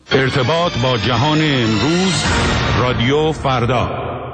ارتباط با جهان امروز، رادیو فردا.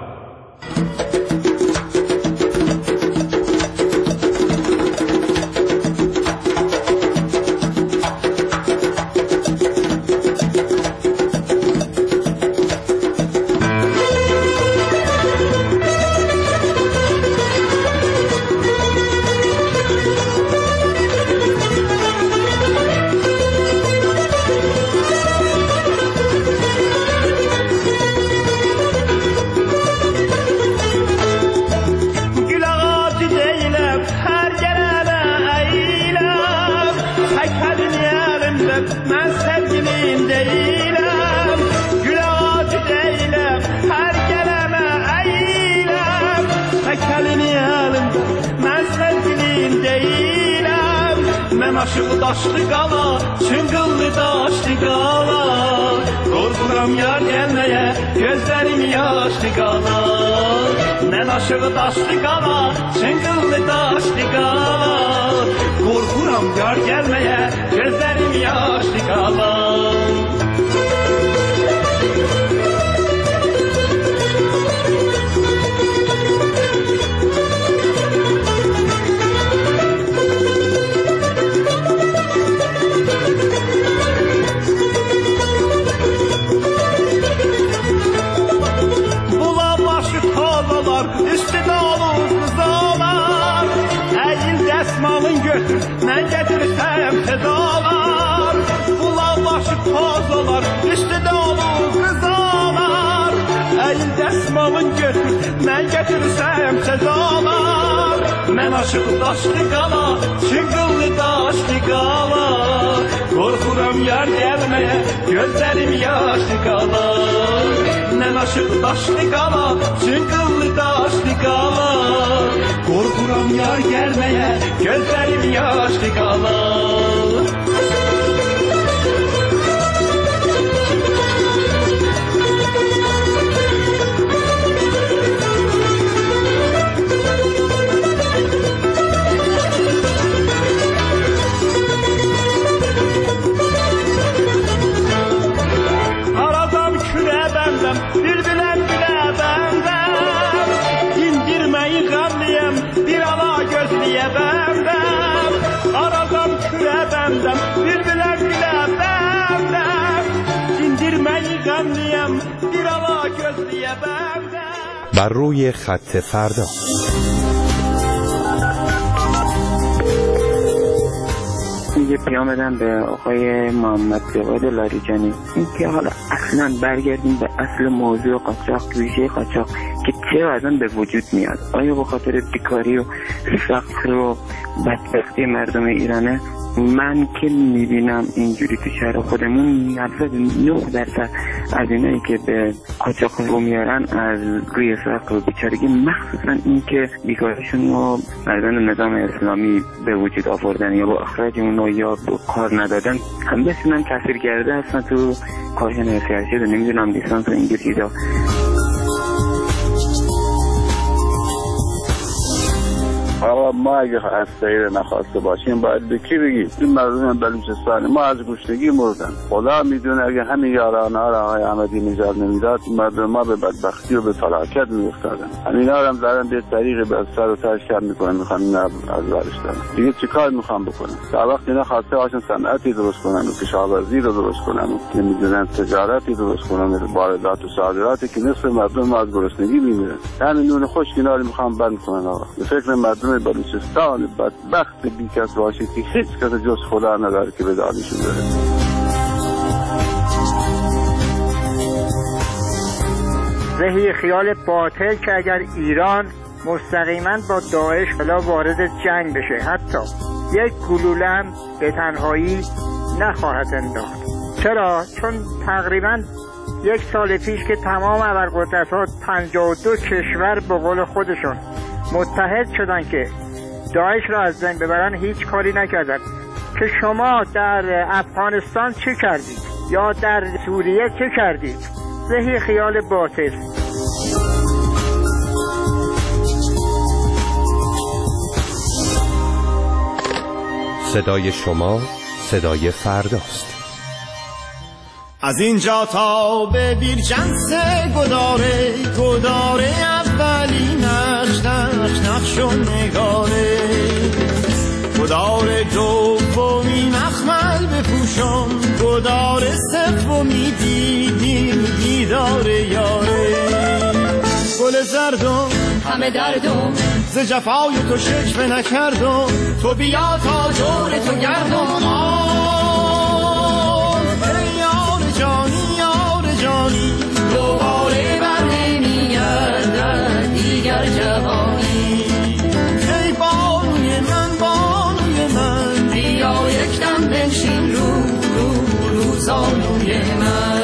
Aşığı daşlı qala, çıngıllı daşlı qala. Qorxuram yar gəlməyə, gözlərim yaşlı qala. Mən aşığı daşlı qala, çıngıllı daşlı qala. Qorxuram yar gəlməyə, gözlərim yaşlı qala. Mən getirsəm sedalar, bulaq başı tozalar, üstüdə olur qızalar. Əyil dəsmalın götür, mən getirsəm sedalar. Mən aşıq daşlı qala, çıngıllı daşlı qala. Qorxuram yar gəlməyə, gözlərim yaşlı qala. Mən aşıq daşlı qala, çıngıllı daşlı qala. Qorxuram yar gəlməyə, gözlərim yaşlı qala. Aradam külə bəndəm, bilbiləm bilə bəndəm. İndirməyi qəmliyəm, bir ala gözliyə bəndəm. Aradam külə bəndəm, bilbiləm bilə bəndəm. İndirməyi qəmliyəm, bir ala gözliyə bəndəm. بر روی خط فردا. یه پیام بدم به آقای محمد جواد لاریجانی اینکه حالا اصلا برگردیم به اصل موضوع قاچاق، ویژه قاچاق که چه وضعاً به وجود میاد. آیا به خاطر بیکاری و فقر و بدبختی مردم ایرانه؟ من که میبینم اینجوری تو شهر خودمون 99% از اینایی که به قاچاق رو میارن از روی فقر و بیچارگی، مخصوصا این که بیکاریشون رو مردان نظام اسلامی به وجود آوردن یا با اخراج اونو یا با کار ندادن، هم بسیارن تاثیر کرده هستن تو کارشون سیاسی رو نمیدونم لیسانس و اینجور چیزا. آقا ما اگه هسته‌ای نخواسته باشیم باید به کی بگیم؟ این مردم بلوچستان ما از گشنگی مردن. خدا میدونه اگه همین یارانه ها را آقای احمدی نژاد نمیداد مردم ما به بدبختی و به فلاکت میافتادن. همینا هم دارن به طریق به سر و تاش کار میکنن، میخوان از ورش دارن. دیگه چیکار میخوان بکنن؟ تا وقتی اینا خواسته باشن صنعتی درست کنن و کشاورزی رو درست کنن و نمیدونن تجارتی درست کنن، واردات و صادراتی که نصف مردم از گرسنگی میمیرن. همین نون خشک اینا رو میخوان بند کنن. آقا به فکر مردم بلوچستان بدبخت بیکس باشه که هیچ کس جز خدا نداره که به دادشون بره. ذهی خیال باطل که اگر ایران مستقیما با داعش حالا وارد جنگ بشه، حتی یک گلوله هم به تنهایی نخواهد انداخت. چرا؟ چون تقریبا یک سال پیش که تمام ابرقدرت‌ها 52 کشور به قول خودشون متحد شدن که داعش را از بین ببرن، هیچ کاری نکردن. که شما در افغانستان چه کردید یا در سوریه چه کردید؟ ذهی خیال باطل. صدای شما صدای فرداست. از اینجا تا به بیرجنس گداره اولی نقش و نگاره، گداره دومی مخمل بپوشم، گداره سومی دیداره یاره. گل زردم همه دردم ز جفای تو شکوه نکردم، تو بیا تا دور تو گردم. جانی دوباره بر نمیگردد دیگر جوانی. ای بانوی من بیا یک دم بنشین رو زانوی من.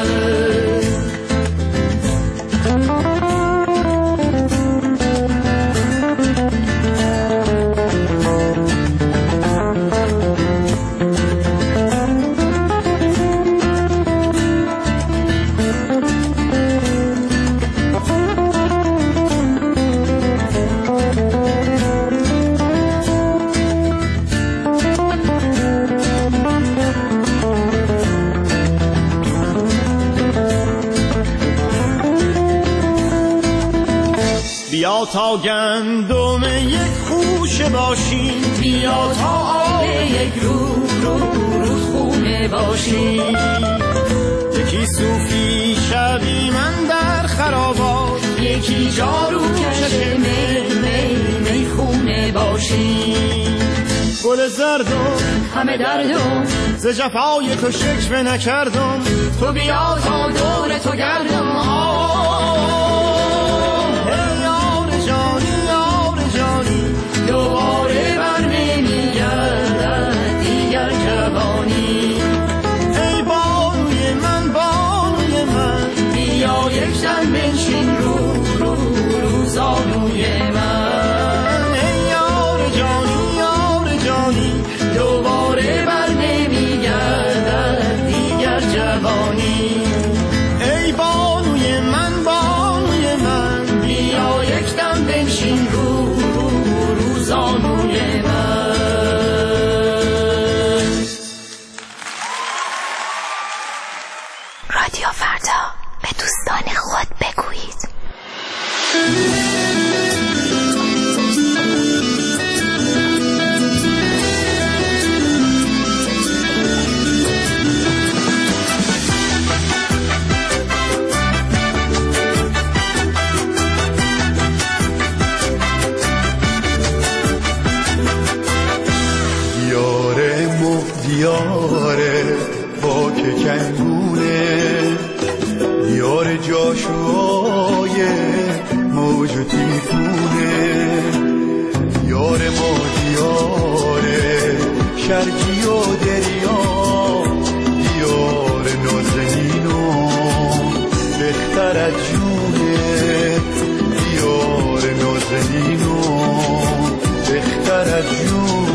بیا تا گندم یک خوشه باشیم، بیا تا آب یک رودخونه باشیم. یکی صوفی شوی من در خرابات، یکی جارو کش میخونه باشیم. گل زردم همه دردم ز جفای تو شکوه نکردم، تو بیا تا دور تو گردم. دوباره بر نمیگردد دیگر جوانی. ای بانوی من بیا یک دم بنشین رو زانوی من. ای یار جانی دوباره بر نمیگردد دیگر جوانی. ای بانوی من بیا یک دم بنشین رو زانوی من. رادیو فردا، به دوستان خود بگویید. دیاره با که کنگونه، دیار جاشوهای موج و تیفونه. دیار ما دیاره شرجی و دریا، دیار نازنین و بختر از جونه. دیار نازنین و بختر از جونه.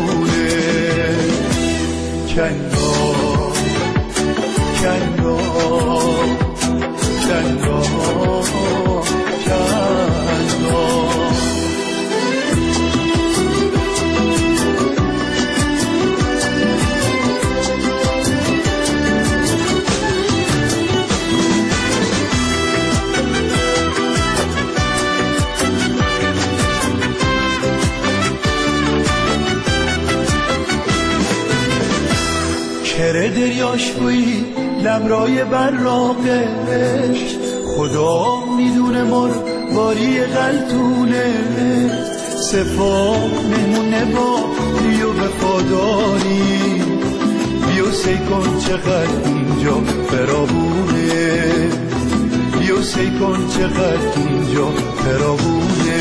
کره دریاش بوی لمرای براقش، خدا میدونه باری غلطونه. صفا نمونه با بیو وفاداری، بیو سی کن چقدر اینجا فراوونه. بیو سی کن چقدر اینجا فراوونه.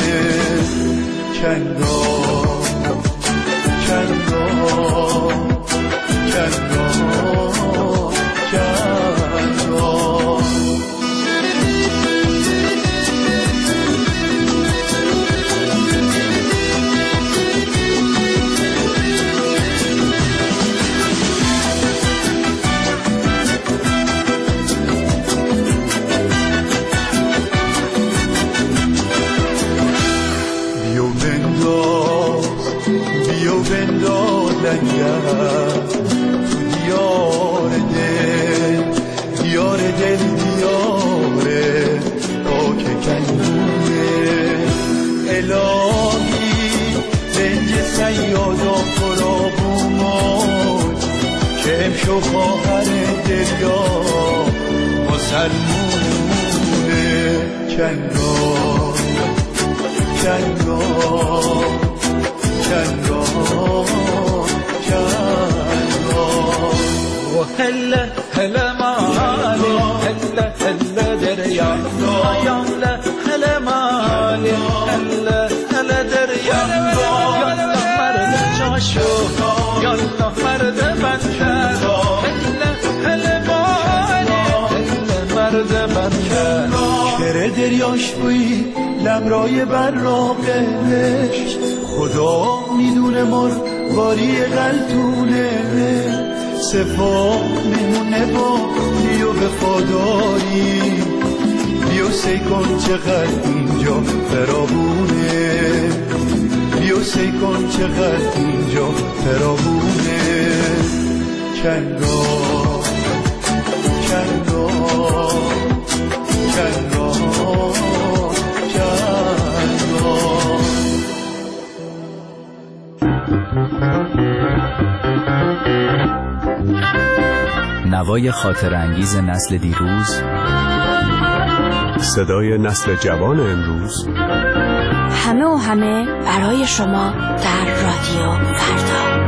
بیو بنداز لنگر تو تو خواهر دریا مسلمونه کنگار کنگار کنگار کنگار و هلا هلا مالي هلا هلا دریا یالا هلا مالي هلا هلا دریا یالا مرد چاشو یالا مرد بنکر هلا هلا مالي هلا مرد بنکر کره دریاش بوی لمرای براقش خدا میدونه مرواری قلتونه سپاه میمونه با بیو وفاداری بیو سی کن چقدر اینجا فراوونه بیو سی کن چقدر اینجا فراوونه کنگار کنگار کنگار کنگار نوای خاطر انگیز نسل دیروز، صدای نسل جوان امروز، همه و همه برای شما در رادیو فردا.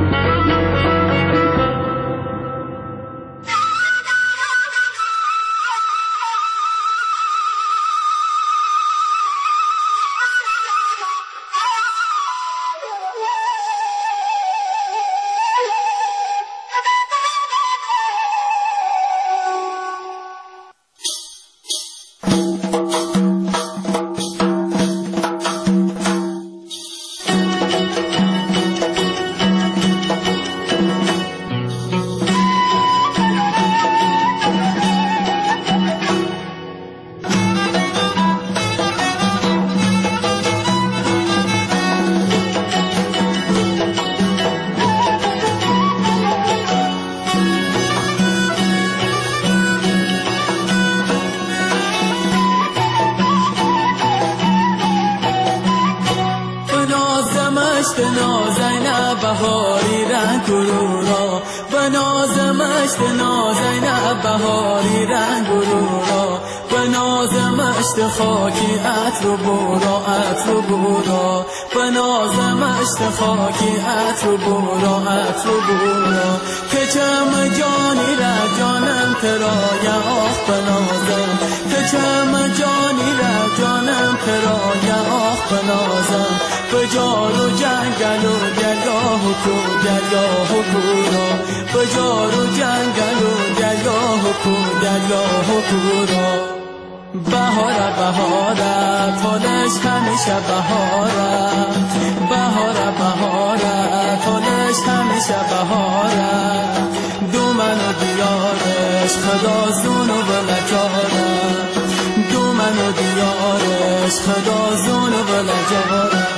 بهاری رنگ گرورا بنازمش نازینب بهاری رنگ گرورا بنازمش خاکی عطر و بورا عطر و بورا بنازمش خاکی عطر و بورا عطر و بورا که چم جانی را جانم ترای آخ بنازم که چم جانی را جانم ترای آخ بنازم بجار و جنگل و درگاه و کو درگاه و کورا بجار و جنگل و درگاه و کو درگاه و کورا بهاره بهاره تالش همیشه بهاره بهاره بهاره تالش همیشه بهاره دومن و دیارش خدا زون و بلجاره دومن و دیارش خدا زون و بلجاره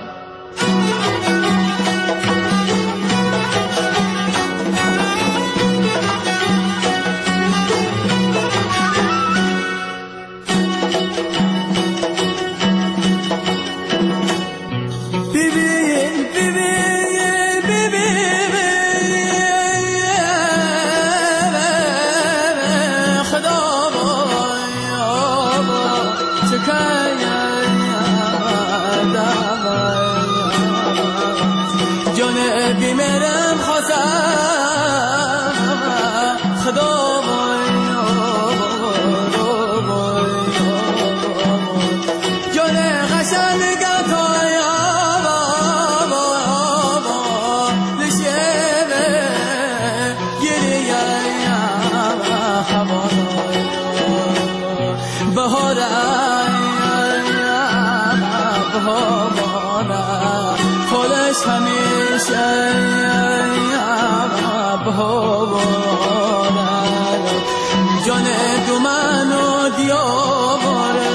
جان دو من و دیاباره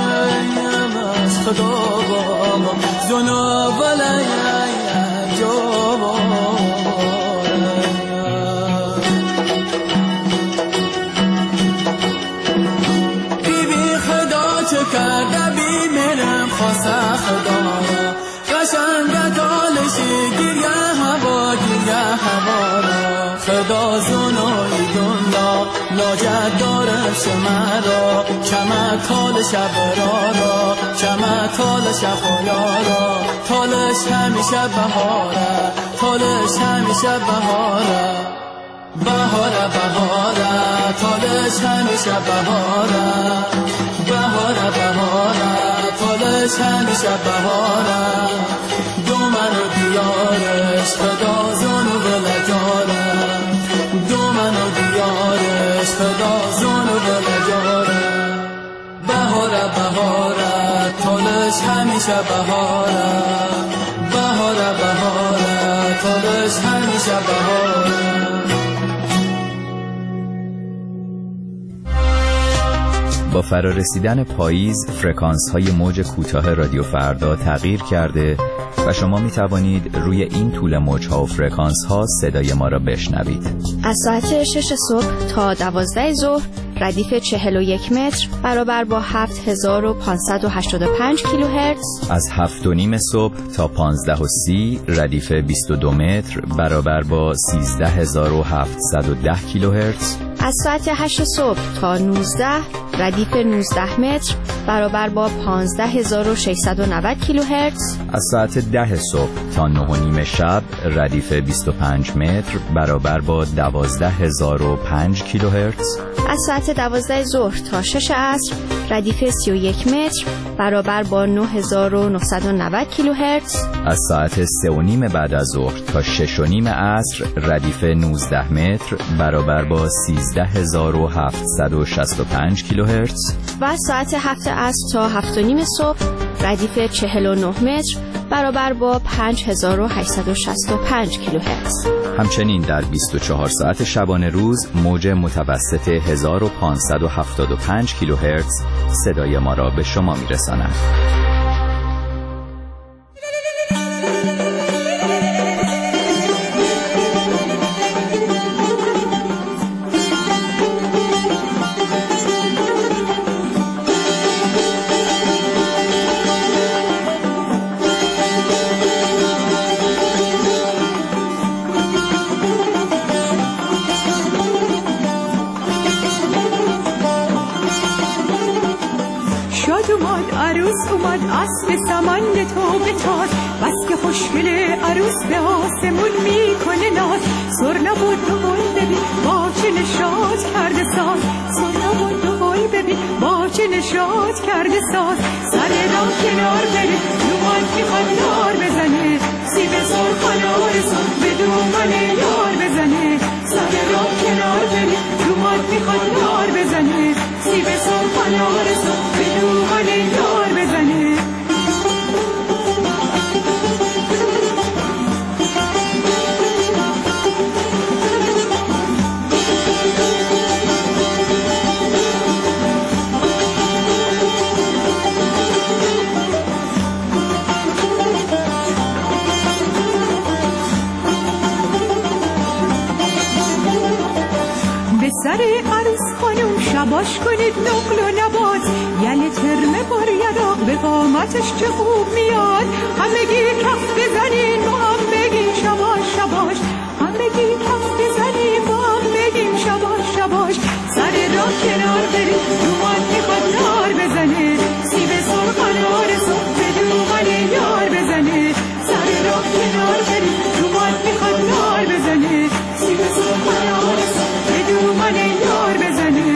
خدا با زنا ولی بی بی خدا چه کرده بی میرم خواسته خدا قشنگ دالشی گیریه هوا را خدا زنا حاجت داره شمرا چمه تال شب را چمه تال شب را تالش همیشه بهاره تالش همیشه بهاره بهاره بهاره تالش همیشه بهاره بهاره بهاره تالش همیشه بهاره دومن و دیارش خدا زن و ولجاره دومن و دیارش خدا زن و ولجاره بهاره بهاره تالش همیشه بهاره بهاره بهاره تالش همیشه بهاره. با فرارسیدن پاییز فرکانس های موج کوتاه رادیو فردا تغییر کرده و شما می توانید روی این طول موج ها و فرکانس ها صدای ما را بشنوید. از ساعت 6 صبح تا 12 ظهر ردیف 41 متر برابر با 7585 کیلوهرتز. از 7:30 صبح تا 15:30 ردیف 22 متر برابر با 13710 کیلوهرتز. از ساعت 8 صبح تا 19 ردیف 19 متر برابر با 15690 کیلوهرتز. از ساعت 10 صبح تا 9:30 شب ردیف 25 متر برابر با 12005 کیلوهرتز. از ساعت 12 ظهر تا 6 عصر ردیف 31 متر برابر با 9990 کیلوهرتز. از ساعت 3:30 بعد از ظهر تا 6:30 عصر ردیف 19 متر برابر با 13765 کیلوهرتز. و از ساعت 7 عصر تا 7:30 صبح ردیف 49 متر برابر با 5865 کیلوهرتز. همچنین در 24 ساعت شبانه روز موج متوسط 1575 کیلوهرتز صدای ما را به شما میرساند. اومد اسب سمند تو بتاز بس که خوشگل عروس به آسمون میکنه ناز سر نبود و گل ببین با چه نشاط کرده ساز سر نبود و گل ببین با چه نشاط کرده ساز سر را کنار بره دومان میخواد یار بزنه سیب سرخ نار سرخ به دومان یار بزنه سر را کنار بره دومان میخواد یار بزنه سیب سرخ نار سرخ به دومان یار بزنه. سر عروس خانم شباش کنید نقل و نبات یعنی ترمه بار یراق به قامتش چه خوب میاد همگی کف بزنین با هم بگیم شباش شباش همگی کف بزنین با هم بگیم شباش شباش سر را کنار برید دومان میخواد نار بزنه سیب سرخ نار سرخ به دومان یار بزنه سر را کنار برید دومان میخواد نار بزنه سیب سرخ نار سرخ به دومان یار بزنه.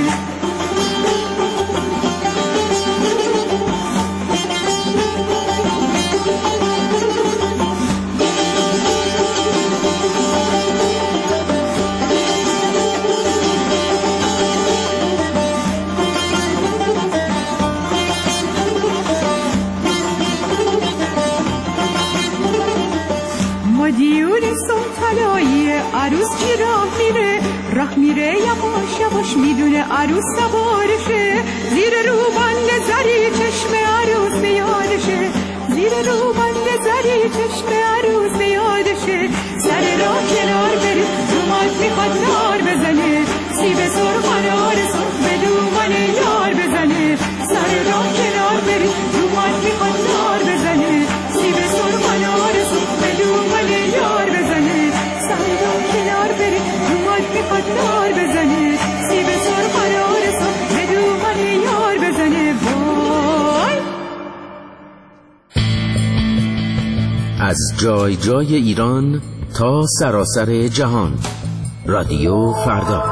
مدیون سلطنایی عروس چی راه میره یواش یواش میدونه عروس سوارشه زیر روبند زری چشم عروس بیادشه زیر روبند زری چشم عروس بیادشه سر را کنار برید دومان میخواد نار بزنه سیب سرخ نار سرخ به دومان یار بزنه سر را کنار برید دومان میخواد نار بزنه سیب سرخ نار سرخ به دومان یار بزنه سر را کنار برید دومان میخواد نار بزنه سیب سرخ از جای جای ایران تا سراسر جهان. رادیو فردا.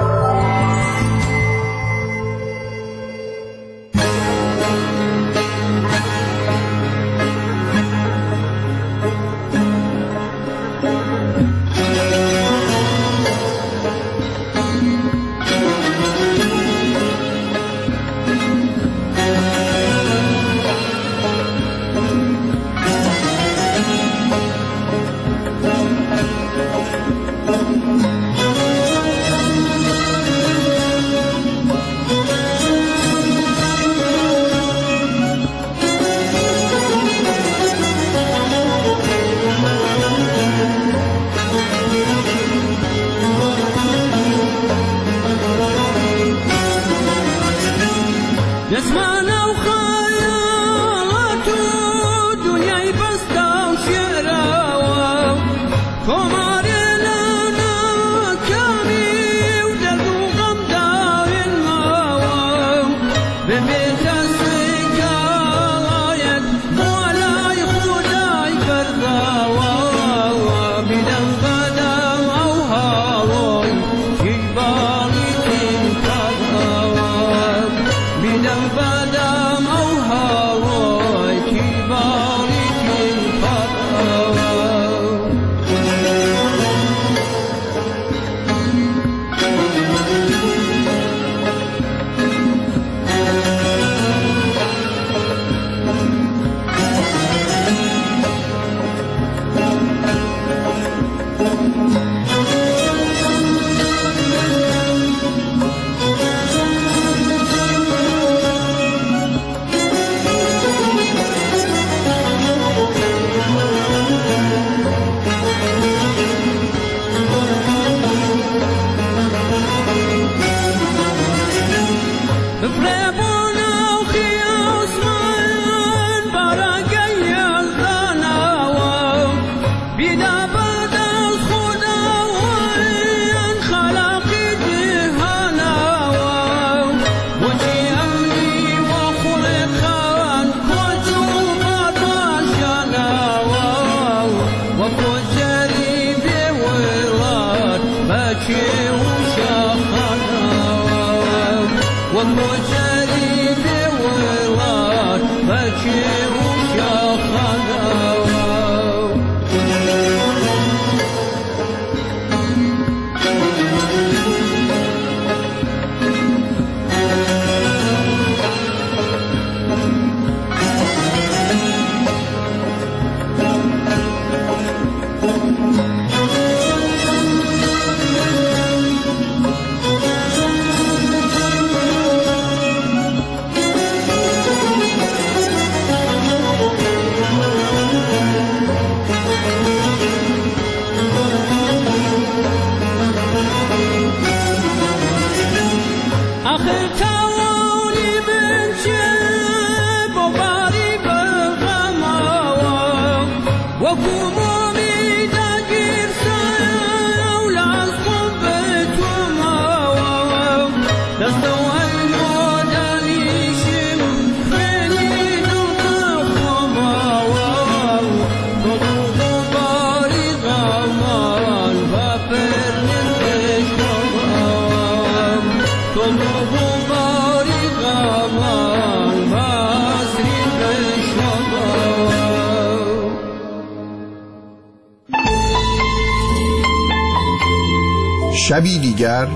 شبی دیگر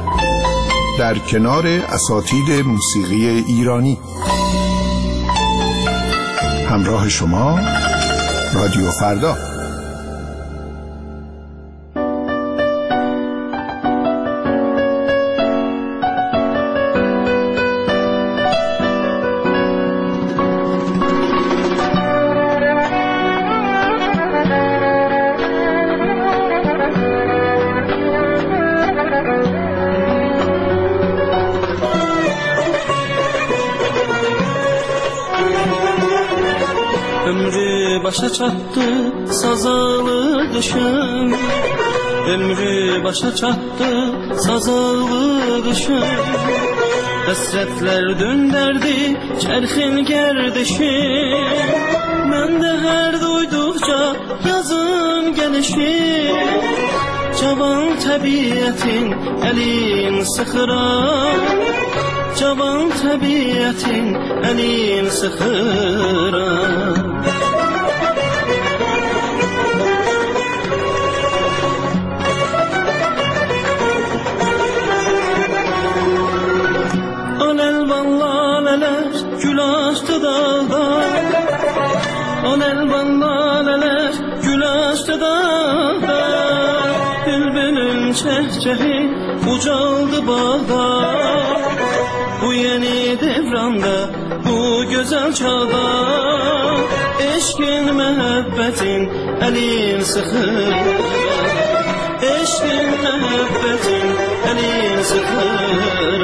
در کنار اساتید موسیقی ایرانی. همراه شما رادیو فردا. Başa çattı sazalı düşün, ömrü başa çattı sazalı düşün. Hasretler dönderdi çerxin gerdişin, Mən də hər duyduqca yazın gəlişir, cavan təbiətin əlin sıxıram, cavan təbiətin əlin sıxıram. Gül açtı dağda, on elvan laleler gül açtı dağda, bülbülün çehçehi ucaldı bağda. Bu yeni devranda, bu güzel çağda, eşkin məhəbbətin əlin sıxır, eşkin məhəbbətin əlin sıxır.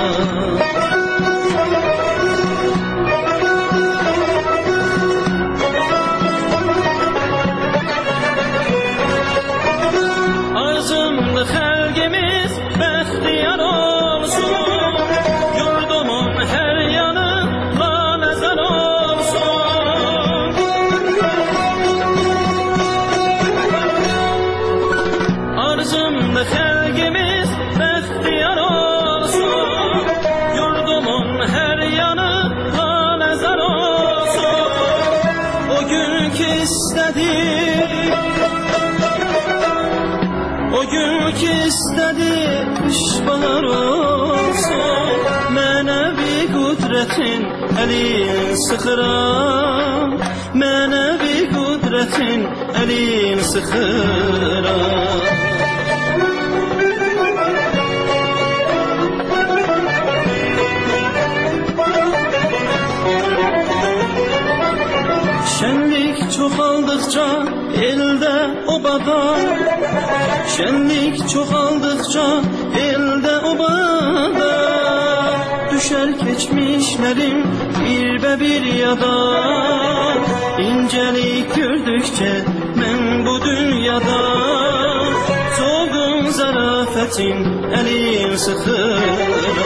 İstədi işbahar olsun, mənəvi qüdrətin əlin sıxıram, mənəvi qüdrətin əlin sıxıram. Şənlik çoxaldıqca eldə obada, şənlik çoxaldıqca eldə obada, düşər keçmişlərim bir yada, incəlik gördükcə mən bu dünyada, soğun zərafətin əlin sıxıram,